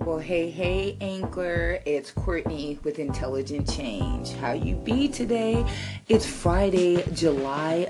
Well, hey, Anchor. It's Courtney with Intelligent Change. How you be today? It's Friday, July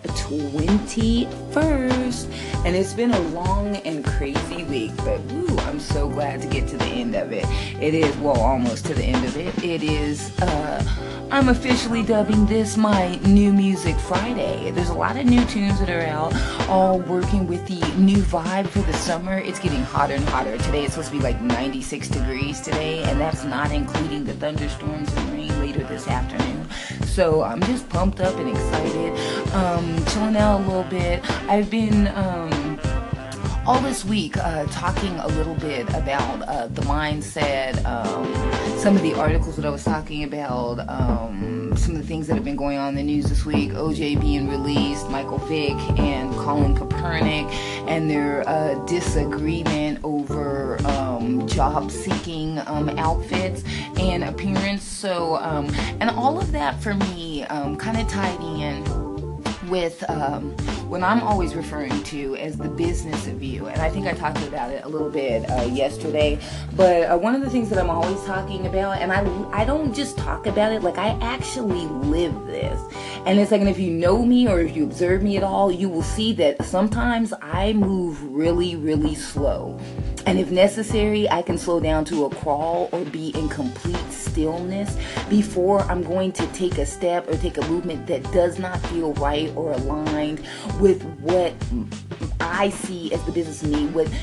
21st, and it's been a long and crazy week, but woo, I'm so glad to get to the end of it. It is, well, almost to the end of it. It is, I'm officially dubbing this my New Music Friday. There's a lot of new tunes that are out, all working with the new vibe for the summer. It's getting hotter and hotter. Today it's supposed to be like 96 degrees today, and that's not including the thunderstorms and rain later this afternoon. So I'm just pumped up and excited, chilling out a little bit. I've been all this week talking a little bit about the mindset, some of the articles that I was talking about, some of the things that have been going on in the news this week, OJ being released, Michael Vick and Colin Kaepernick, and their disagreement over job-seeking outfits and appearance. So, and all of that for me kind of tied in with what I'm always referring to as the business of you. And I think I talked about it a little bit yesterday, but one of the things that I'm always talking about, and I don't just talk about it, like I actually live this. And it's like, and if you know me or if you observe me at all, you will see that sometimes I move really, really slow. And if necessary, I can slow down to a crawl or be in complete stillness before I'm going to take a step or take a movement that does not feel right or aligned with what I see as the business of me. With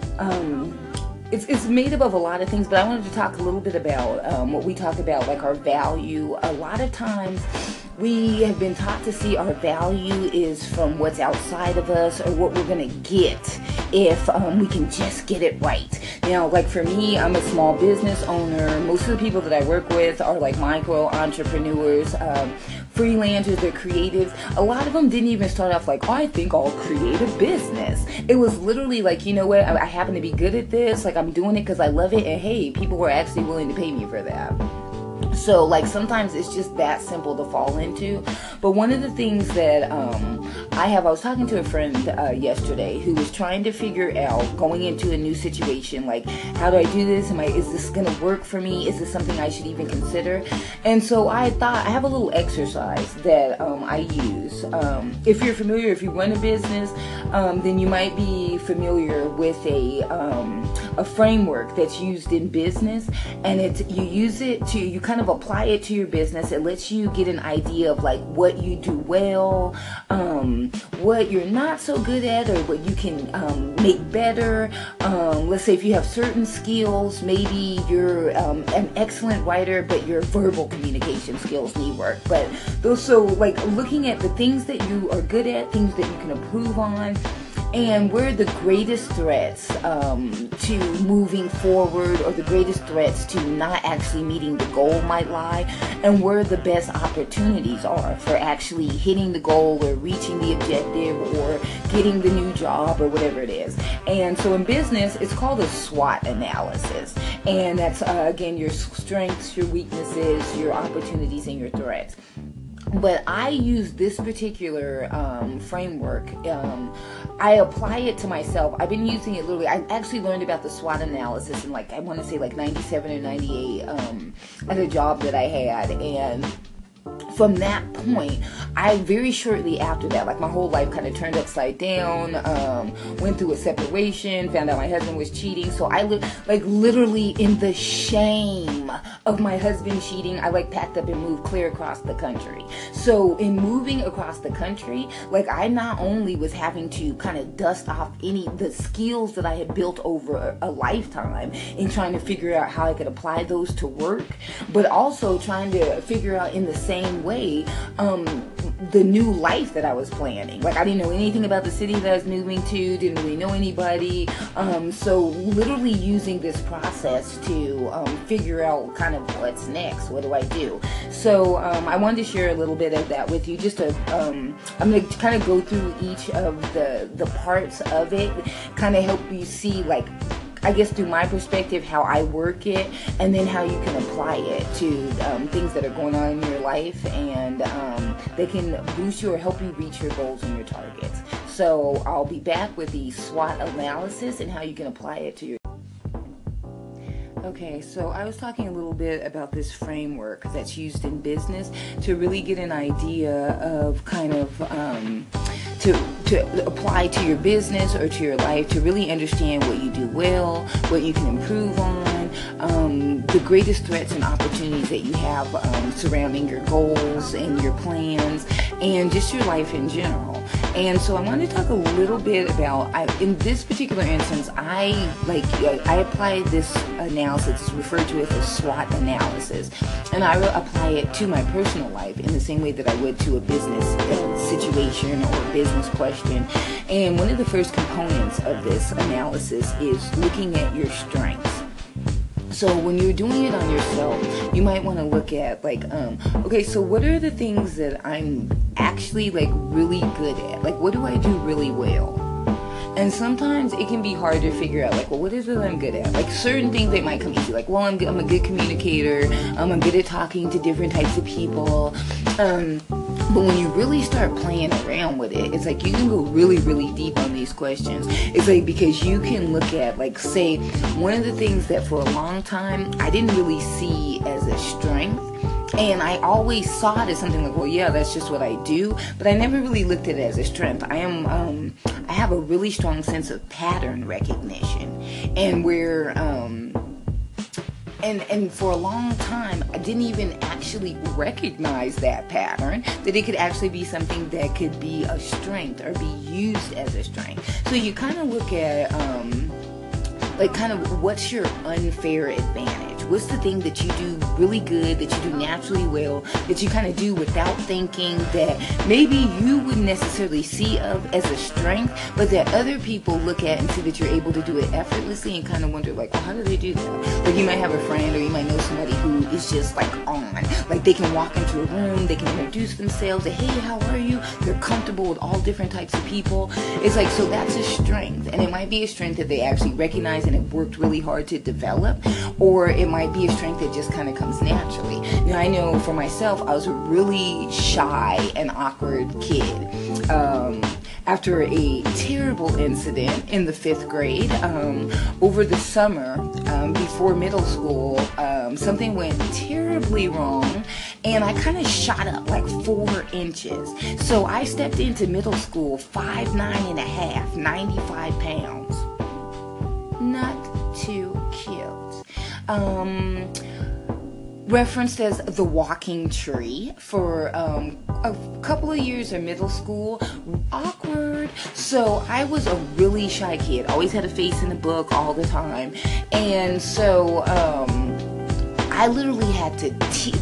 it's made up of a lot of things, but I wanted to talk a little bit about what we talk about, like our value. A lot of times we have been taught to see our value is from what's outside of us or what we're going to get if we can just get it right. Now, like for me, I'm a small business owner. Most of the people that I work with are like micro entrepreneurs, freelancers, they're creatives. A lot of them didn't even start off like, oh, I think I'll create a business. It was literally like, you know what, I happen to be good at this, like I'm doing it because I love it, and hey, people were actually willing to pay me for that. So like sometimes it's just that simple to fall into. But one of the things that I was talking to a friend yesterday who was trying to figure out, going into a new situation, like how do I do this? Is this gonna work for me? Is this something I should even consider? And so I thought I have a little exercise that I use. If you're familiar, if you run a business, then you might be familiar with a framework that's used in business, and you kind of apply it to your business. It lets you get an idea of like what you do well, what you're not so good at, or what you can make better. Let's say if you have certain skills, maybe you're an excellent writer, but your verbal communication skills need work. But so like looking at the things that you are good at, things that you can improve on, and where the greatest threats to moving forward, or the greatest threats to not actually meeting the goal might lie, and where the best opportunities are for actually hitting the goal or reaching the objective or getting the new job or whatever it is. And so in business, it's called a SWOT analysis. And that's, again, your strengths, your weaknesses, your opportunities, and your threats. But I use this particular framework. I apply it to myself. I've been using it literally. I actually learned about the SWOT analysis in like, I want to say like 97 or 98 at a job that I had. And from that point, I very shortly after that, like my whole life kind of turned upside down, went through a separation, found out my husband was cheating. So I lived like literally in the shame of my husband cheating. I like packed up and moved clear across the country. So in moving across the country, like I not only was having to kind of dust off the skills that I had built over a lifetime in trying to figure out how I could apply those to work, but also trying to figure out in the same way the new life that I was planning. Like I didn't know anything about the city that I was moving to, didn't really know anybody. So literally using this process to figure out kind of what's next, what do I do? So I wanted to share a little bit of that with you. Just to, I'm going to kind of go through each of the parts of it, kind of help you see, like, I guess through my perspective, how I work it, and then how you can apply it to things that are going on in your life, and they can boost you or help you reach your goals and your targets. So I'll be back with the SWOT analysis and how you can apply it to your Okay, so I was talking a little bit about this framework that's used in business to really get an idea of kind of to apply to your business or to your life, to really understand what you do well, what you can improve on, the greatest threats and opportunities that you have surrounding your goals and your plans and just your life in general. And so I wanted to talk a little bit about, in this particular instance, I applied this analysis, it's referred to as a SWOT analysis, and I apply it to my personal life in the same way that I would to a business situation or a business question. And one of the first components of this analysis is looking at your strengths. So when you're doing it on yourself, you might want to look at okay, so what are the things that I'm actually really good at? Like, what do I do really well? And sometimes it can be hard to figure out, well, what is it I'm good at? Like, certain things that might come easy. Like, well, I'm a good communicator. I'm good at talking to different types of people. But when you really start playing around with it, it's like you can go really, really deep on these questions. It's like, because you can look at, say, one of the things that for a long time I didn't really see as a strength. And I always saw it as something like, well, yeah, that's just what I do. But I never really looked at it as a strength. I have a really strong sense of pattern recognition. And where, and for a long time, I didn't even actually recognize that pattern, that it could actually be something that could be a strength or be used as a strength. So you kind of look at, what's your unfair advantage? What's the thing that you do really good, that you do naturally well, that you kind of do without thinking, that maybe you wouldn't necessarily see of as a strength, but that other people look at and see that you're able to do it effortlessly and kind of wonder, well, how do they do that? Like, you might have a friend or you might know somebody who is just on. Like, they can walk into a room, they can introduce themselves, say, hey, how are you? They're comfortable with all different types of people. It's so that's a strength. And it might be a strength that they actually recognize and have worked really hard to develop, or it might be a strength that just kind of comes naturally. I know for myself, I was a really shy and awkward kid. After a terrible incident in the 5th grade, over the summer, before middle school, something went terribly wrong, and I kind of shot up 4 inches. So I stepped into middle school 5'9.5", 95 pounds. Not too cute. Referenced as the walking tree for a couple of years in middle school. Awkward. So I was a really shy kid. Always had a face in a book all the time. And so I literally had to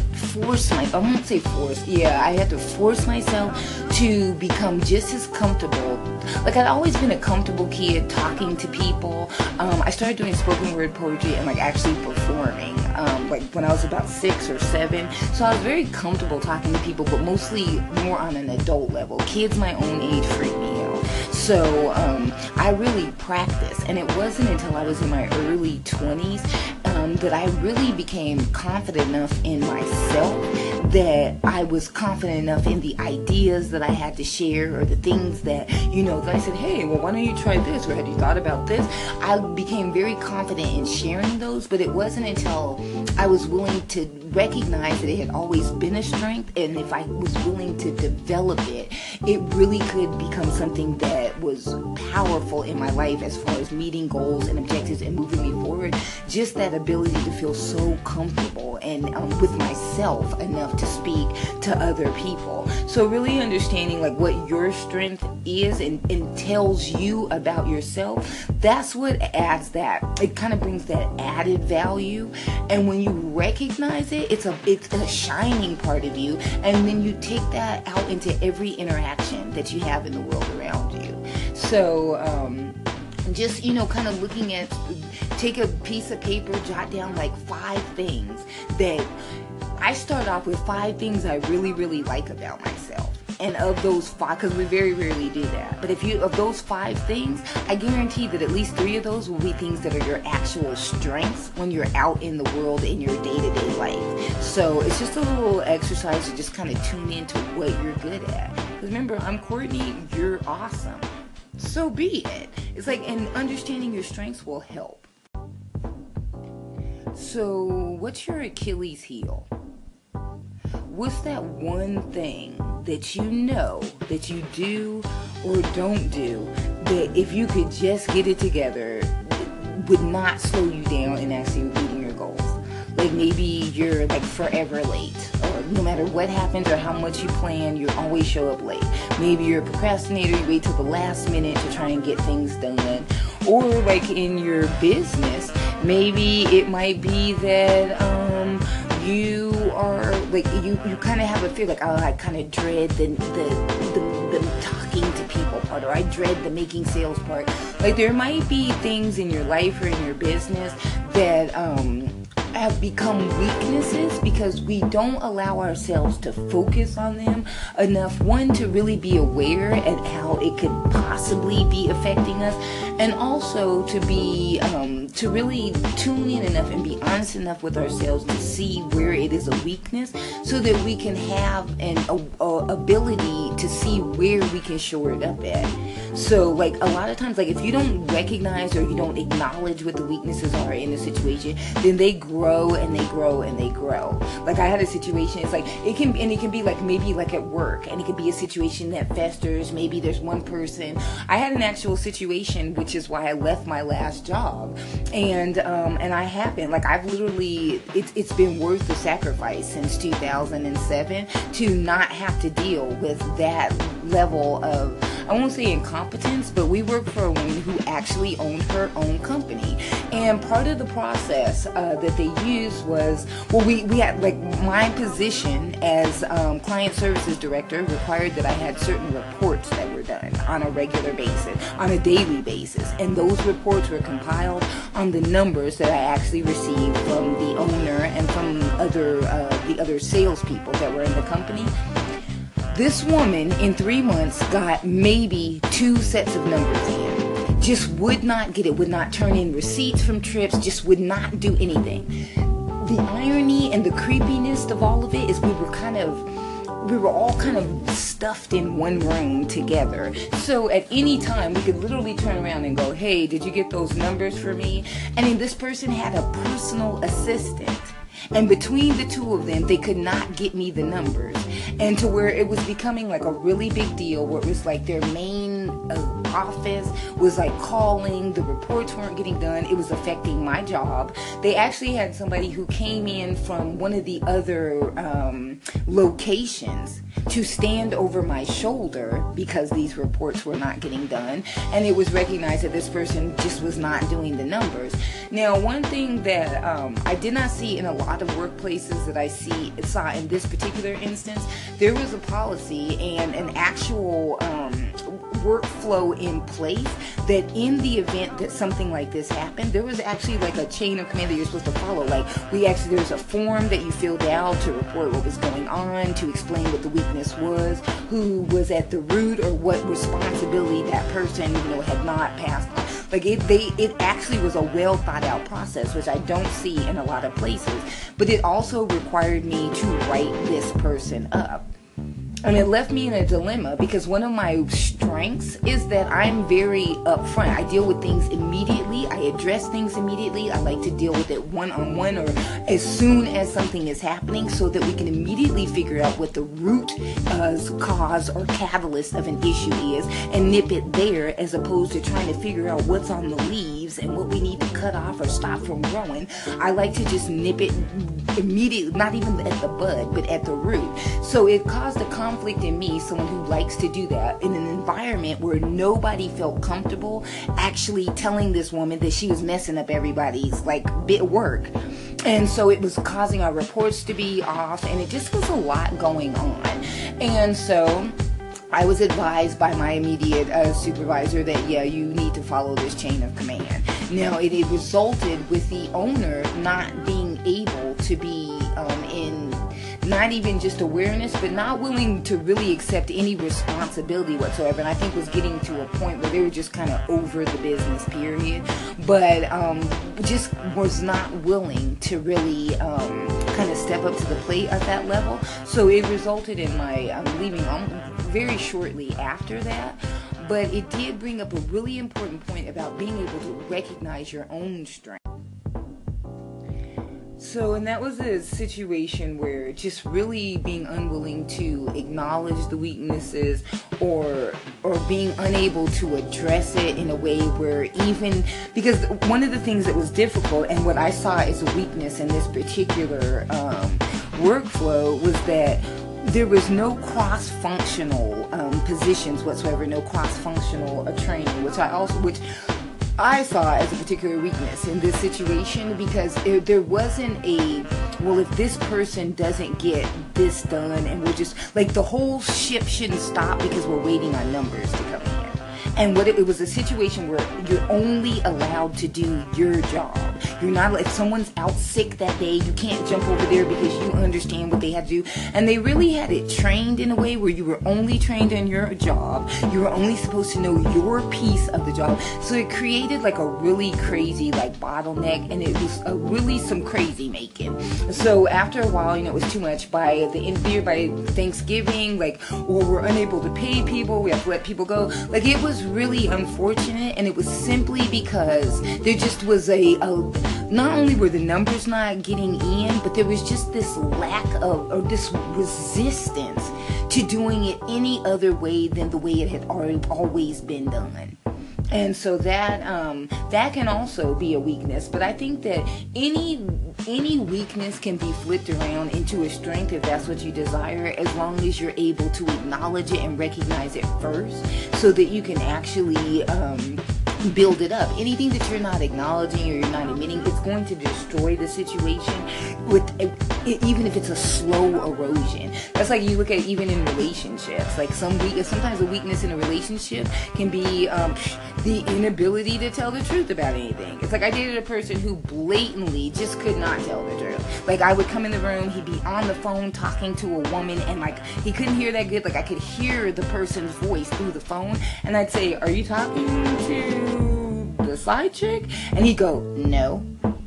I had to force myself to become just as comfortable. I'd always been a comfortable kid talking to people. I started doing spoken word poetry and actually performing when I was about 6 or 7. So I was very comfortable talking to people, but mostly more on an adult level. Kids my own age freak me out. So I really practiced, and it wasn't until I was in my early 20s that I really became confident enough in myself, that I was confident enough in the ideas that I had to share, or the things that, that I said, hey, well, why don't you try this, or had you thought about this? I became very confident in sharing those, but it wasn't until I was willing to recognize that it had always been a strength, and if I was willing to develop it, it really could become something that was powerful in my life as far as meeting goals and objectives and moving me forward. Just that ability to feel so comfortable and with myself enough to speak to other people. So really understanding what your strength is and tells you about yourself, that's what adds that. It kind of brings that added value, and when you recognize it, it's a shining part of you, and then you take that out into every interaction that you have in the world around you. So just kind of looking at, take a piece of paper, jot down 5 things that I start off with 5 things I really, really like about myself. And of those 5, because we very rarely do that, but of those 5 things, I guarantee that at least 3 of those will be things that are your actual strengths when you're out in the world in your day-to-day life. So it's just a little exercise to just kind of tune into what you're good at. Because remember, I'm Courtney, you're awesome. So be it. It's and understanding your strengths will help. So, what's your Achilles heel? What's that one thing that you know that you do or don't do that if you could just get it together would not slow you down in actually meeting your goals? Like maybe you're like forever late, or no matter what happens or how much you plan, you always show up late. Maybe you're a procrastinator, you wait till the last minute to try and get things done. Or like in your business, maybe it might be that you are like you kind of have a fear like, oh, I kind of dread the talking to people part, or I dread the making sales part. Like there might be things in your life or in your business that have become weaknesses because we don't allow ourselves to focus on them enough. One, to really be aware at how it could possibly be affecting us, and also to be to really tune in enough and be honest enough with ourselves to see where it is a weakness, so that we can have an ability to see where we can shore it up at. So like a lot of times, like if you don't recognize or you don't acknowledge what the weaknesses are in a situation, then they grow and they grow and they grow. Like I had a situation, it's like it can be like maybe like at work, and it could be a situation that festers. Maybe there's one person. I had an actual situation, which is why I left my last job, and I haven't, like I've literally, it's been worth the sacrifice since 2007 to not have to deal with that level of, I won't say incompetence, but we worked for a woman who actually owned her own company. And part of the process that they used was, well, we had, like, my position as client services director required that I had certain reports that were done on a regular basis, on a daily basis. And those reports were compiled on the numbers that I actually received from the owner and from the other salespeople that were in the company. This woman in 3 months got maybe 2 sets of numbers in. Just would not get it, would not turn in receipts from trips, just would not do anything. The irony and the creepiness of all of it is we were all kind of stuffed in one room together. So at any time we could literally turn around and go, hey, did you get those numbers for me? And then this person had a personal assistant. And between the two of them, they could not get me the numbers. And to where it was becoming like a really big deal, where it was like their main office was like calling, the reports weren't getting done, it was affecting my job. They actually had somebody who came in from one of the other locations to stand over my shoulder because these reports were not getting done, and it was recognized that this person just was not doing the numbers. Now, one thing that I did not see in a lot of workplaces that I saw in this particular instance, there was a policy and an actual workflow in place that in the event that something like this happened, there was actually like a chain of command that you're supposed to follow. Like there's a form that you filled out to report what was going on, to explain what the weakness was, who was at the root, or what responsibility that person, had not passed on. Like it actually was a well thought out process, which I don't see in a lot of places. But it also required me to write this person up. And it left me in a dilemma, because one of my strengths is that I'm very upfront. I deal with things immediately. I address things immediately. I like to deal with it one-on-one, or as soon as something is happening, so that we can immediately figure out what the root cause or catalyst of an issue is and nip it there, as opposed to trying to figure out what's on the leaves and what we need to cut off or stop from growing. I like to just nip it immediately, not even at the bud, but at the root. So it caused a conflict in me, someone who likes to do that, in an environment where nobody felt comfortable actually telling this woman that she was messing up everybody's bit work. And so it was causing our reports to be off, and it just was a lot going on. And so I was advised by my immediate supervisor that, yeah, you need to follow this chain of command. Now, it resulted with the owner not being able to be in not even just awareness, but not willing to really accept any responsibility whatsoever. And I think was getting to a point where they were just kind of over the business, period. But just was not willing to really kind of step up to the plate at that level. So it resulted in my leaving very shortly after that. But it did bring up a really important point about being able to recognize your own strength. So, and that was a situation where just really being unwilling to acknowledge the weaknesses, or being unable to address it in a way where, even because one of the things that was difficult and what I saw as a weakness in this particular workflow was that there was no cross-functional positions whatsoever, no cross-functional training, which I saw as a particular weakness in this situation, because there wasn't a, well, if this person doesn't get this done, and we're just, like, the whole ship shouldn't stop because we're waiting on numbers to come in. And what it was a situation where you're only allowed to do your job. You're not, if someone's out sick that day, you can't jump over there because you understand what they had to do. And they really had it trained in a way where you were only trained in your job. You were only supposed to know your piece of the job. So it created like a really crazy like bottleneck, and it was really some crazy making. So after a while, it was too much. By the end of the year, by Thanksgiving, like, or we're unable to pay people, we have to let people go. Like, it was really unfortunate, and it was simply because there just was not only were the numbers not getting in, but there was just this lack of, or this resistance to doing it any other way than the way it had always been done. And so that can also be a weakness. But I think that any weakness can be flipped around into a strength if that's what you desire, as long as you're able to acknowledge it and recognize it first, so that you can actually build it up. Anything that you're not acknowledging or you're not admitting, it's going to destroy the situation, even if it's a slow erosion. That's like you look at even in relationships. Like sometimes a weakness in a relationship can be the inability to tell the truth about anything. It's like I dated a person who blatantly just could not tell the truth. Like, I would come in the room, he'd be on the phone talking to a woman, and like he couldn't hear that good. Like, I could hear the person's voice through the phone, and I'd say, "Are you talking to the side chick?" And he'd go, "No."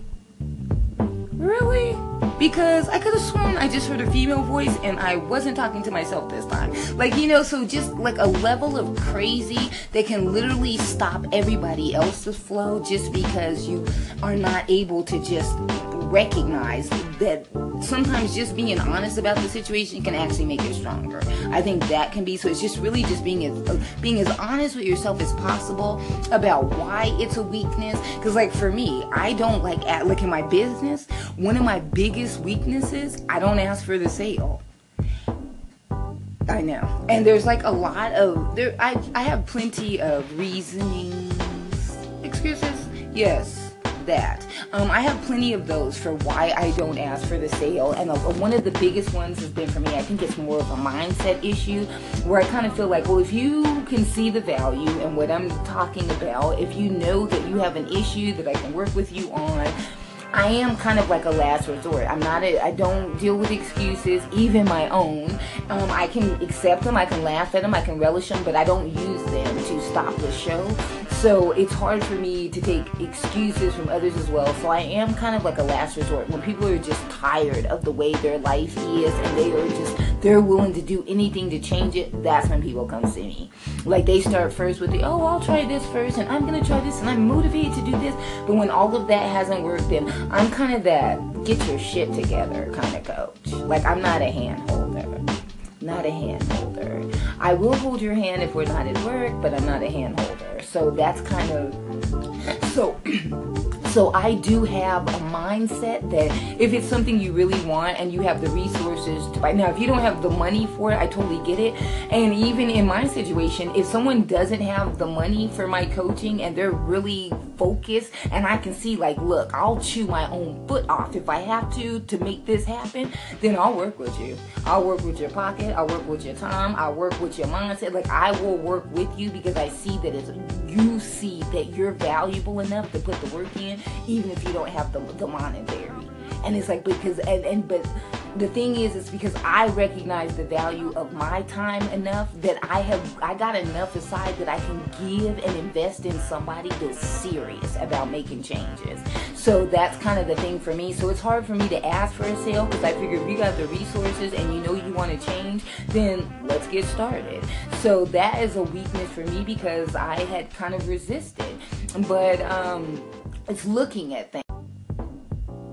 Really? Because I could have sworn I just heard a female voice and I wasn't talking to myself this time. Like, so just like a level of crazy that can literally stop everybody else's flow just because you are not able to just recognize that sometimes just being honest about the situation can actually make it stronger. I think that can be, so it's just really just being as honest with yourself as possible about why it's a weakness. Because like for me, I don't like in my business, one of my biggest weaknesses, I don't ask for the sale. I know. And there's like a lot of, I have plenty of reasonings, excuses, yes, that. I have plenty of those for why I don't ask for the sale, and one of the biggest ones has been for me, I think it's more of a mindset issue, where I kind of feel like, well, if you can see the value in what I'm talking about, if you know that you have an issue that I can work with you on, I am kind of like a last resort. I don't deal with excuses, even my own. I can accept them, I can laugh at them, I can relish them, but I don't use them to stop the show. So it's hard for me to take excuses from others as well. So I am kind of like a last resort. When people are just tired of the way their life is and they're willing to do anything to change it, that's when people come see me. Like, they start first with oh, I'll try this first, and I'm going to try this, and I'm motivated to do this. But when all of that hasn't worked, then I'm kind of that get your shit together kind of coach. Like, I'm not a hand holder. Not a hand holder. I will hold your hand if we're not at work, but I'm not a hand holder. So that's kind of, so I do have a mindset that if it's something you really want and you have the resources to buy. Now, if you don't have the money for it, I totally get it. And even in my situation, if someone doesn't have the money for my coaching and they're really focused, and I can see like, look, I'll chew my own foot off if I have to make this happen, then I'll work with you. I'll work with your pocket. I'll work with your time. I'll work with your mindset. Like, I will work with you because I see that you see that you're valuable enough to put the work in, even if you don't have the monetary. And it's like, because, but the thing is, it's because I recognize the value of my time enough that I got enough aside that I can give and invest in somebody that's serious about making changes. So that's kind of the thing for me. So it's hard for me to ask for a sale, because I figure if you got the resources and you know you want to change, then let's get started. So that is a weakness for me because I had kind of resisted. But it's looking at things.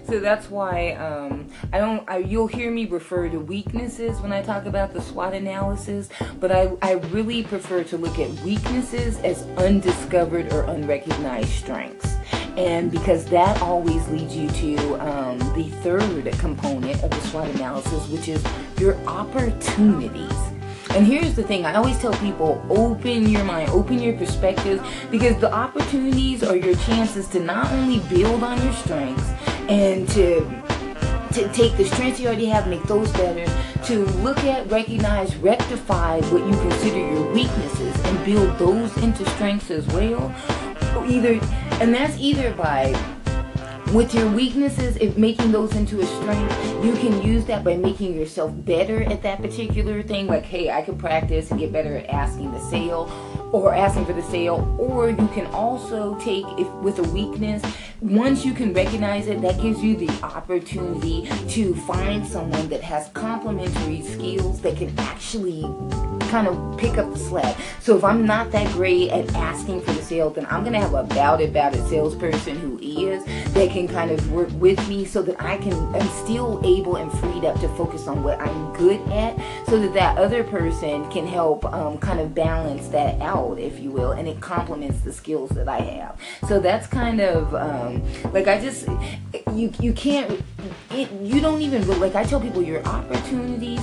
So that's why you'll hear me refer to weaknesses when I talk about the SWOT analysis, but I really prefer to look at weaknesses as undiscovered or unrecognized strengths. And because that always leads you to the third component of the SWOT analysis, which is your opportunities. And here's the thing, I always tell people, open your mind, open your perspectives, because the opportunities are your chances to not only build on your strengths and to take the strengths you already have, make those better, to look at, recognize, rectify what you consider your weaknesses and build those into strengths as well. And that's either by, with your weaknesses, if making those into a strength, you can use that by making yourself better at that particular thing. Like, hey, I can practice and get better at asking the sale or asking for the sale. Or you can also take, if with a weakness, once you can recognize it, that gives you the opportunity to find someone that has complementary skills that can actually kind of pick up the slack. So if I'm not that great at asking for the sale, then I'm going to have a about it salesperson who is, that can kind of work with me so that I'm still able and freed up to focus on what I'm good at, so that other person can help kind of balance that out, if you will, and it complements the skills that I have. So that's kind of you can't, you don't even, like I tell people, your opportunities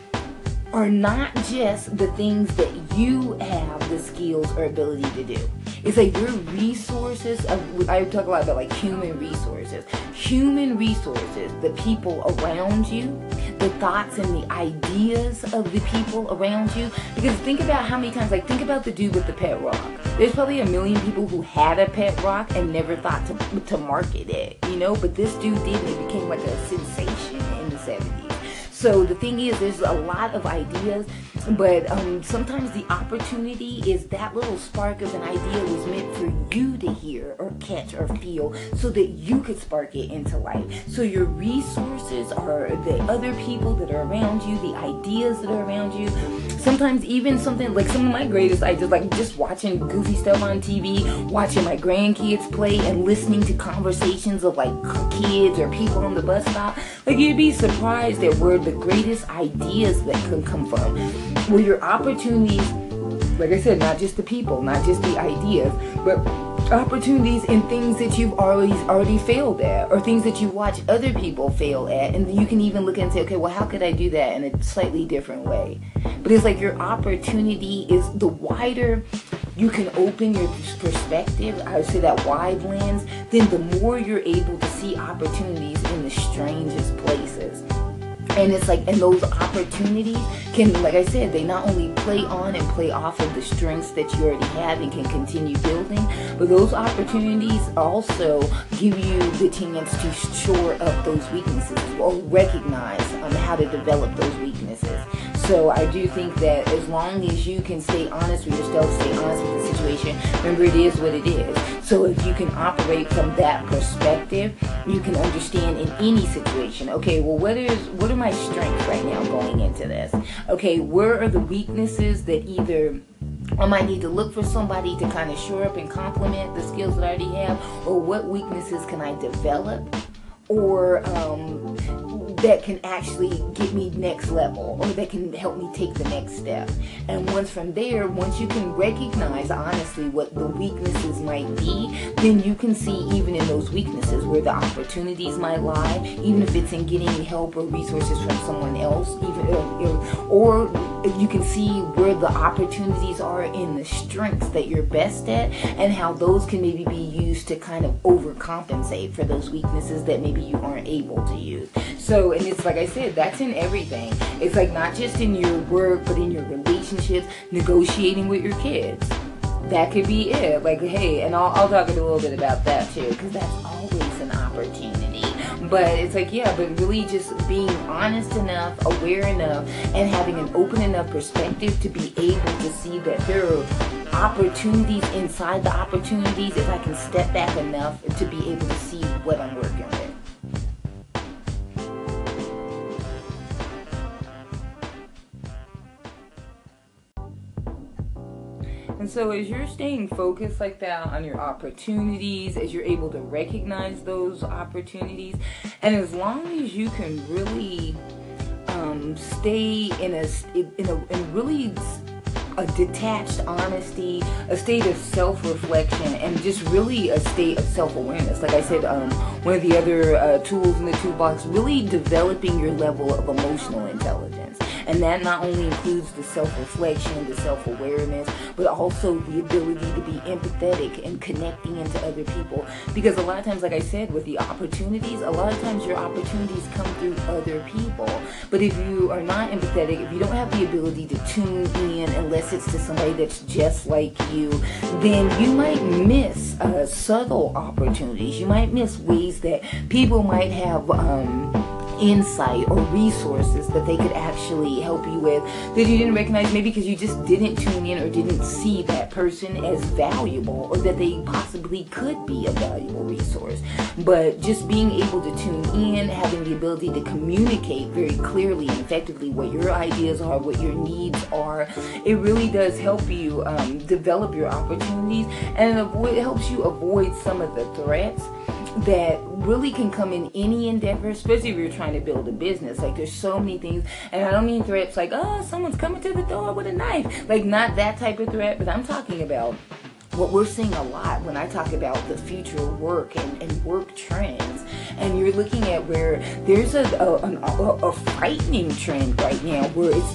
are not just the things that you have the skills or ability to do. It's like your resources. I talk a lot about like human resources. Human resources, the people around you, the thoughts and the ideas of the people around you. Because think about how many times, like think about the dude with the pet rock. There's probably a million people who had a pet rock and never thought to market it, you know? But this dude did, and it became like a sensation in the 70s. So the thing is, there's a lot of ideas, but sometimes the opportunity is that little spark of an idea was meant for you to hear or catch or feel, so that you could spark it into life. So your resources are the other people that are around you, the ideas that are around you. Sometimes even something like some of my greatest ideas, like just watching goofy stuff on TV, watching my grandkids play, and listening to conversations of like kids or people on the bus stop. Like, you'd be surprised at where the greatest ideas that can come from. Where your opportunities, like I said, not just the people, not just the ideas, but opportunities in things that you've already failed at, or things that you watch other people fail at, and you can even look and say, okay, well, how could I do that in a slightly different way? But it's like your opportunity is, the wider you can open your perspective, I would say that wide lens, then the more you're able to see opportunities in the strangest places. And it's like, and those opportunities can, like I said, they not only play on and play off of the strengths that you already have and can continue building, but those opportunities also give you the chance to shore up those weaknesses or recognize how to develop those weaknesses. So I do think that as long as you can stay honest with yourself, stay honest with the situation, remember, it is what it is. So if you can operate from that perspective, you can understand in any situation, okay, well, what are my strengths right now going into this? Okay, where are the weaknesses that either I might need to look for somebody to kind of shore up and complement the skills that I already have, or what weaknesses can I develop, or that can actually get me next level, or that can help me take the next step. And once you can recognize honestly what the weaknesses might be, then you can see even in those weaknesses where the opportunities might lie, even if it's in getting help or resources from someone else, or you can see where the opportunities are in the strengths that you're best at, and how those can maybe be used to kind of overcompensate for those weaknesses that maybe you aren't able to use. So, and it's like I said, that's in everything. It's like not just in your work, but in your relationships, negotiating with your kids. That could be it. Like, hey, and I'll talk a little bit about that too, because that's always an opportunity. But it's like, yeah, but really just being honest enough, aware enough, and having an open enough perspective to be able to see that there are opportunities inside the opportunities, if I can step back enough to be able to see what I'm working with. And And so as you're staying focused like that on your opportunities, as you're able to recognize those opportunities, and as long as you can really stay in really a detached honesty, a state of self-reflection, and just really a state of self-awareness. Like I said, one of the other tools in the toolbox, really developing your level of emotional intelligence. And that not only includes the self-reflection, the self-awareness, but also the ability to be empathetic and connecting into other people. Because a lot of times, like I said, with the opportunities, a lot of times your opportunities come through other people. But if you are not empathetic, if you don't have the ability to tune in, unless it's to somebody that's just like you, then you might miss subtle opportunities. You might miss ways that people might have insight or resources that they could actually help you with that you didn't recognize, maybe because you just didn't tune in or didn't see that person as valuable, or that they possibly could be a valuable resource. But just being able to tune in, having the ability to communicate very clearly and effectively what your ideas are, what your needs are, it really does help you develop your opportunities, and it helps you avoid some of the threats that really can come in any endeavor, especially if you're trying to build a business. Like, there's so many things, and I don't mean threats like, oh, someone's coming to the door with a knife. Like, not that type of threat, but I'm talking about what we're seeing a lot when I talk about the future of work and work trends. And you're looking at where there's a frightening trend right now, where it's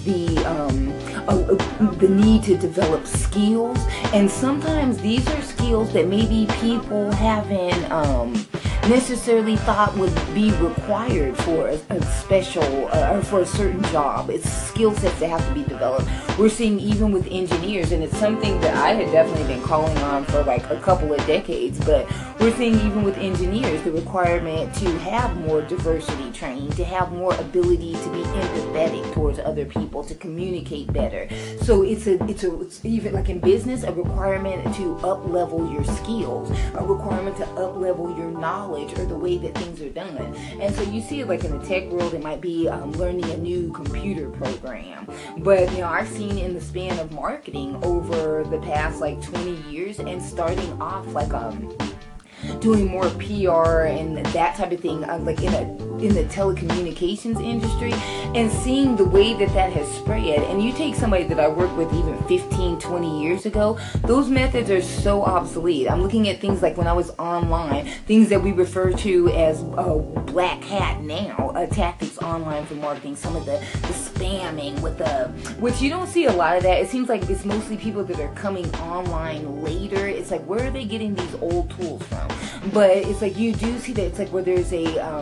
the need to develop skills, and sometimes these are skills that maybe people haven't necessarily thought would be required for a special or for a certain job. It's skill sets that have to be developed. We're seeing even with engineers, and it's something that I had definitely been calling on for like a couple of decades, but we're seeing even with engineers the requirement to have more diversity training, to have more ability to be empathetic towards other people, to communicate better. So it's even like in business, a requirement to up-level your skills, a requirement to up-level your knowledge or the way that things are done. And so you see it like in the tech world, it might be learning a new computer program. But I've seen in the span of marketing over the past like 20 years, and starting off like doing more PR and that type of thing, like in the telecommunications industry, and seeing the way that has spread. And you take somebody that I worked with even 15, 20 years ago, those methods are so obsolete. I'm looking at things like when I was online, things that we refer to as black hat now, tactics online for marketing, some of the spamming with which you don't see a lot of that. It seems like it's mostly people that are coming online later. It's like, where are they getting these old tools from? But it's like you do see that it's like where there's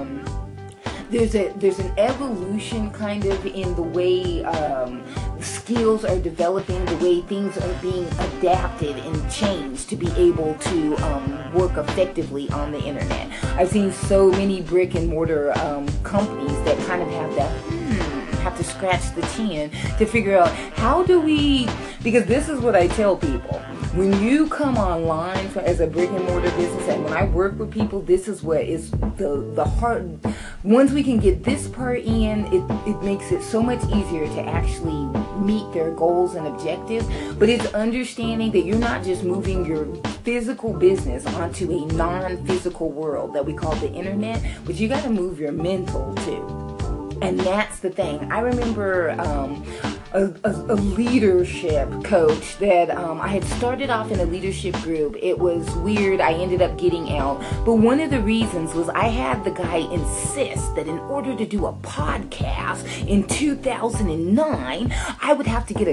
an evolution kind of in the way skills are developing, the way things are being adapted and changed to be able to work effectively on the internet. I've seen so many brick and mortar companies that kind of have that have to scratch the chin to figure out how do we, because this is what I tell people. When you come online as a brick and mortar business, and when I work with people, this is what is the hard. Once we can get this part in, it makes it so much easier to actually meet their goals and objectives. But it's understanding that you're not just moving your physical business onto a non-physical world that we call the internet, but you got to move your mental too. And that's the thing. I remember a leadership coach that I had started off in a leadership group. It was weird. I ended up getting out. But one of the reasons was I had the guy insist that in order to do a podcast in 2009, I would have to get a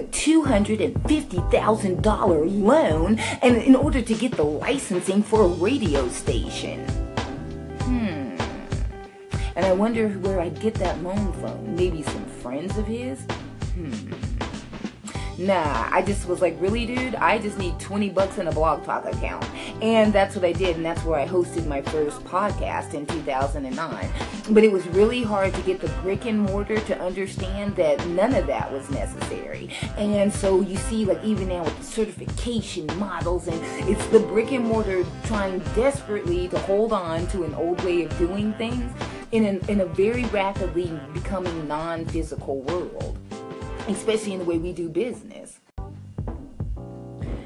$250,000 loan, and in order to get the licensing for a radio station. And I wonder where I'd get that loan from. Maybe some friends of his? Nah, I just was like, really, dude? I just need $20 in a Blog Talk account. And that's what I did, and that's where I hosted my first podcast in 2009. But it was really hard to get the brick and mortar to understand that none of that was necessary. And so you see, like, even now with the certification models, and it's the brick and mortar trying desperately to hold on to an old way of doing things in a very rapidly becoming non-physical world, especially in the way we do business.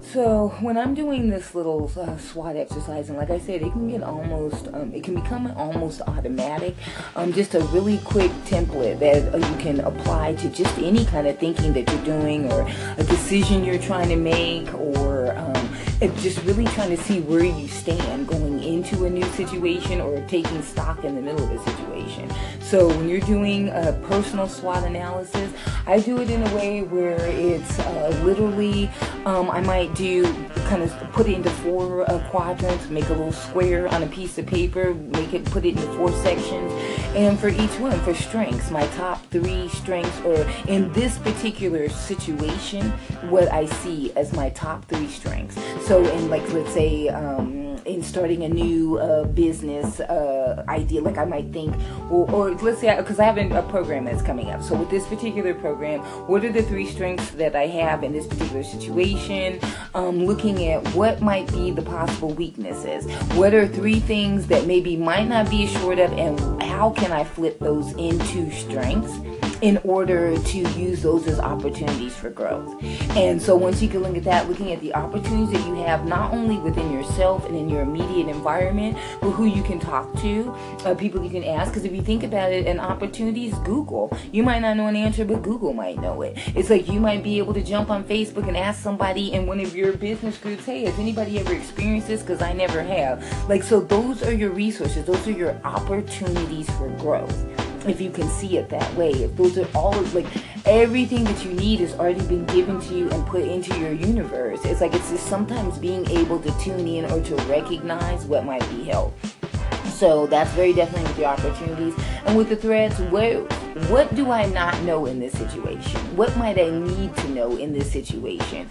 So when I'm doing this little SWOT exercise, and like I said, it can get almost, it can become almost automatic. Just a really quick template that you can apply to just any kind of thinking that you're doing, or a decision you're trying to make, or just really trying to see where you stand going into a new situation, or taking stock in the middle of a situation. So when you're doing a personal SWOT analysis, I do it in a way where it's literally, I might do kind of put it into 4 quadrants, make a little square on a piece of paper, put it into 4 sections, and for each one, for strengths, my top 3 strengths, or in this particular situation, what I see as my top 3 strengths. So in, like, let's say, in starting a new business idea, like I might think, or let's say, because I have a program that's coming up. So with this particular program, what are the 3 strengths that I have in this particular situation? Looking at what might be the possible weaknesses. What are 3 things that maybe might not be assured of, and how can I flip those into strengths in order to use those as opportunities for growth? And so once you can look at that, looking at the opportunities that you have, not only within yourself and in your immediate environment, but who you can talk to, people you can ask. Because if you think about it, an opportunity is Google. You might not know an answer, but Google might know it. It's like you might be able to jump on Facebook and ask somebody in one of your business groups, hey, has anybody ever experienced this? Because I never have. Like, so those are your resources. Those are your opportunities for growth, if you can see it that way. If those are all, like, everything that you need has already been given to you and put into your universe. It's like, it's just sometimes being able to tune in or to recognize what might be help. So that's very definitely with your opportunities. And with the threats, what do I not know in this situation? What might I need to know in this situation?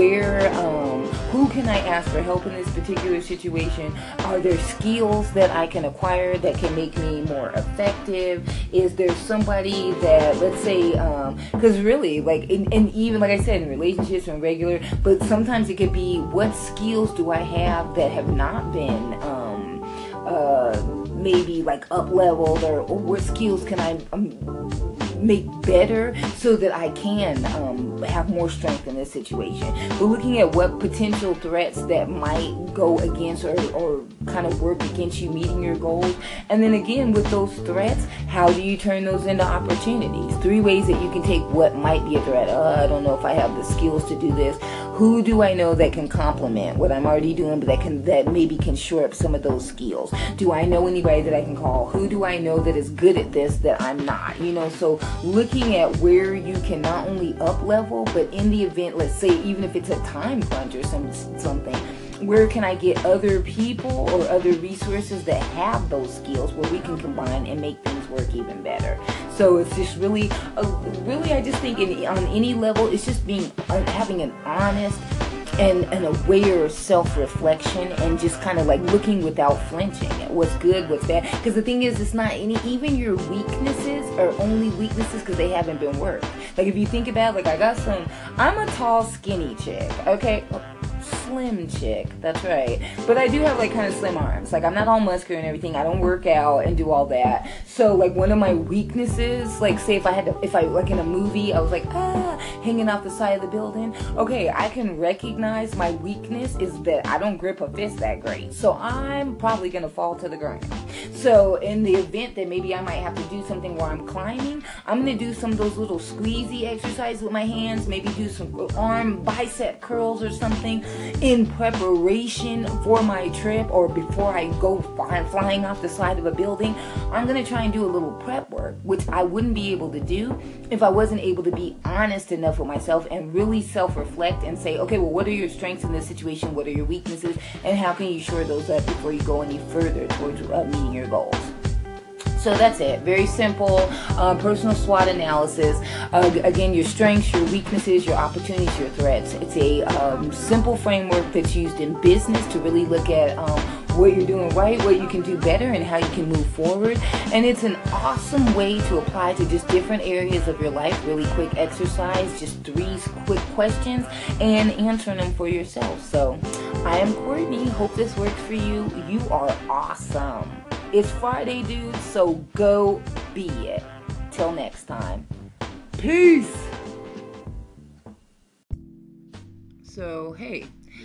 Who can I ask for help in this particular situation? Are there skills that I can acquire that can make me more effective? Is there somebody that, let's say, because really, like, and even like I said, in relationships and regular, but sometimes it could be, what skills do I have that have not been maybe like up leveled, or what skills can I make better so that I can have more strength in this situation. But looking at what potential threats that might go against or kind of work against you meeting your goals. And then again, with those threats, how do you turn those into opportunities? 3 ways that you can take what might be a threat. I don't know if I have the skills to do this. Who do I know that can complement what I'm already doing, but that maybe can shore up some of those skills? Do I know anybody that I can call? Who do I know that is good at this that I'm not? So looking at where you can not only up level, but in the event, let's say, even if it's a time crunch or something, where can I get other people or other resources that have those skills where we can combine and make things work even better? So it's just really, I just think on any level, it's just having an honest and an aware self-reflection, and just kind of like looking without flinching at what's good, what's bad. Because the thing is, it's not even your weaknesses are only weaknesses because they haven't been worked. Like, if you think about it, like, I'm a tall, skinny chick, okay? Slim chick, that's right. But I do have like kind of slim arms. Like, I'm not all muscular and everything. I don't work out and do all that. So like, one of my weaknesses, like, say if I like in a movie, I was like hanging off the side of the building. Okay, I can recognize my weakness is that I don't grip a fist that great. So I'm probably gonna fall to the ground. So in the event that maybe I might have to do something where I'm climbing, I'm gonna do some of those little squeezy exercises with my hands. Maybe do some arm bicep curls or something in preparation for my trip, or before I go flying off the side of a building. I'm going to try and do a little prep work, which I wouldn't be able to do if I wasn't able to be honest enough with myself and really self-reflect and say, okay, well, what are your strengths in this situation? What are your weaknesses? And how can you shore those up before you go any further towards meeting your goals? So that's it. Very simple personal SWOT analysis. Again, your strengths, your weaknesses, your opportunities, your threats. It's a simple framework that's used in business to really look at what you're doing right, what you can do better, and how you can move forward. And it's an awesome way to apply to just different areas of your life. Really quick exercise, just 3 quick questions, and answering them for yourself. So I am Courtney. Hope this works for you. You are awesome. It's Friday, dudes, so go be it. Till next time. Peace! So, hey,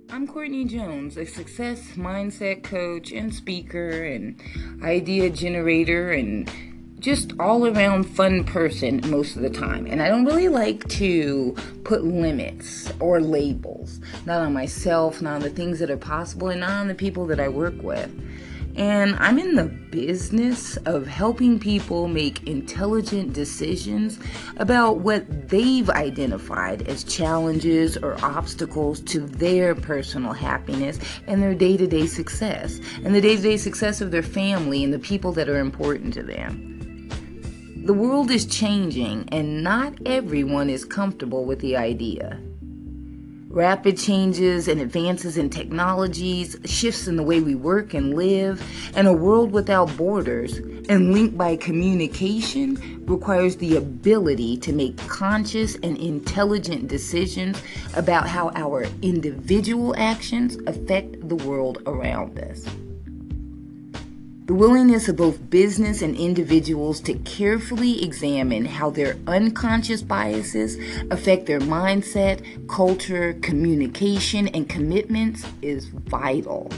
I'm Courtney Jones, a success mindset coach and speaker and idea generator and just all around fun person most of the time. And I don't really like to put limits or labels, not on myself, not on the things that are possible, and not on the people that I work with. And I'm in the business of helping people make intelligent decisions about what they've identified as challenges or obstacles to their personal happiness and their day-to-day success, and the day-to-day success of their family and the people that are important to them. The world is changing, and not everyone is comfortable with the idea. Rapid changes and advances in technologies, shifts in the way we work and live, and a world without borders and linked by communication requires the ability to make conscious and intelligent decisions about how our individual actions affect the world around us. The willingness of both business and individuals to carefully examine how their unconscious biases affect their mindset, culture, communication, and commitments is vital.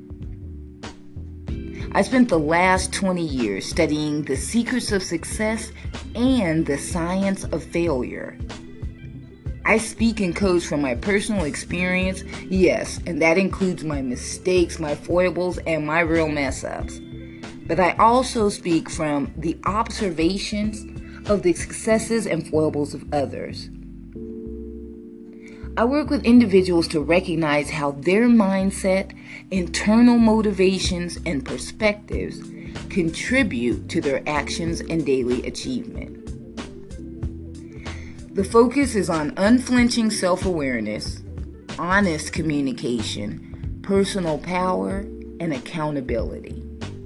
I spent the last 20 years studying the secrets of success and the science of failure. I speak and coach from my personal experience, yes, and that includes my mistakes, my foibles, and my real mess-ups. But I also speak from the observations of the successes and foibles of others. I work with individuals to recognize how their mindset, internal motivations, and perspectives contribute to their actions and daily achievement. The focus is on unflinching self-awareness, honest communication, personal power, and accountability.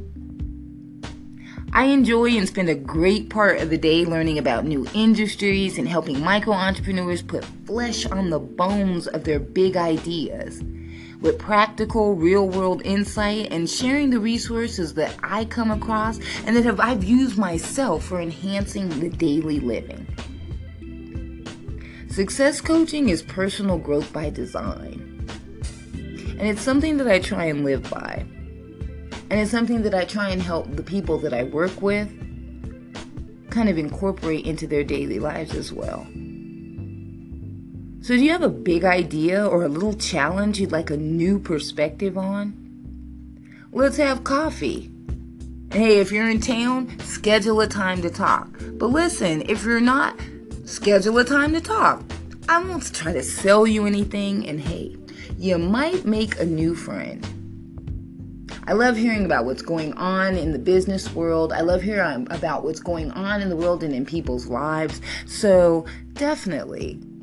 I enjoy and spend a great part of the day learning about new industries and helping micro-entrepreneurs put flesh on the bones of their big ideas with practical, real-world insight and sharing the resources that I come across and that I've used myself for enhancing the daily living. Success coaching is personal growth by design, and it's something that I try and live by. And it's something that I try and help the people that I work with kind of incorporate into their daily lives as well. So do you have a big idea or a little challenge you'd like a new perspective on? Let's have coffee. And hey, if you're in town, schedule a time to talk. But listen, if you're not, schedule a time to talk. I won't try to sell you anything, and hey, you might make a new friend. I love hearing about what's going on in the business world. I love hearing about what's going on in the world and in people's lives. So definitely